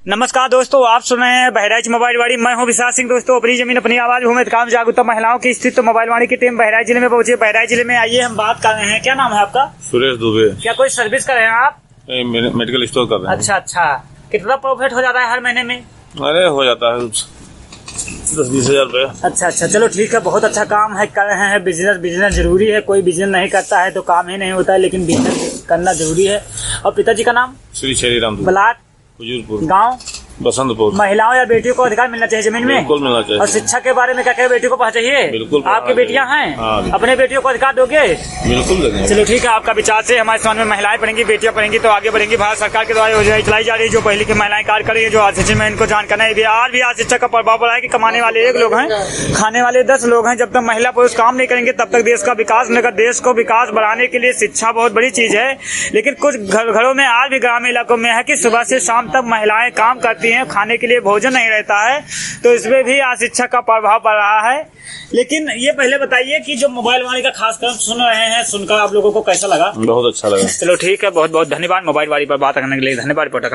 नमस्कार दोस्तों, आप सुन रहे हैं बहराइच मोबाइल वाड़ी। मैं हूं विशाल सिंह। दोस्तों, अपनी जमीन अपनी आवाज भूमि काम जागरूकता महिलाओं की स्थित मोबाइल वाड़ी की टीम बहराइच जिले में पहुंची। बहराइच जिले में आइए हम बात कर रहे हैं। क्या नाम है आपका? सुरेश दुबे। क्या कोई सर्विस कर रहे हैं आप? मेडिकल स्टोर कर रहे हैं। अच्छा, कितना प्रॉफिट हो जाता है हर महीने में? अरे हो जाता है 10-20 हजार रुपया। अच्छा, चलो ठीक है, बहुत अच्छा काम है कर रहे हैं। बिजनेस जरूरी है। कोई बिजनेस नहीं करता है तो काम ही नहीं होता है, लेकिन बिजनेस करना जरूरी है। और पिताजी का नाम? श्री छेरी राम ब्लॉक हुजूरपुर, गाँव बसंतपुर। महिलाओं या बेटियों को अधिकार मिलना चाहिए जमीन में? बिल्कुल मिलना चाहिए। और शिक्षा के बारे में क्या कहे, बेटियों को पढ़ना चाहिए? बिल्कुल। आपकी बेटियां हैं? हाँ। अपने बेटियों को अधिकार दोगे? बिल्कुल देंगे। चलो ठीक है, आपका विचार से हमारे समाज में महिलाएं पढ़ेंगी, बेटियां पढ़ेंगी तो आगे बढ़ेंगी। भारत सरकार के द्वारा योजना चलाई जा रही है जो पहले की महिलाएं कार्य कर रही है, जो आज में इनको जान करना है। आज भी आज शिक्षा का प्रभाव पड़ा है कि कमाने वाले 1 लोग हैं, खाने वाले 10 लोग हैं। जब तक महिला पुरुष काम नहीं करेंगे तब तक देश का विकास नहीं होगा। देश को विकास बढ़ाने के लिए शिक्षा बहुत बड़ी चीज है, लेकिन कुछ घरों में आज भी ग्रामीण इलाकों में है कि सुबह से शाम तक महिलाएं काम करती हैं, खाने के लिए भोजन नहीं रहता है, तो इसमें भी अशिक्षा का प्रभाव पड़ रहा है। लेकिन ये पहले बताइए कि जो मोबाइल वाणी का खास कर सुन रहे हैं, सुनकर आप लोगों को कैसा लगा? बहुत अच्छा लगा। चलो ठीक है, बहुत बहुत धन्यवाद मोबाइल वाणी पर बात करने के लिए। धन्यवाद।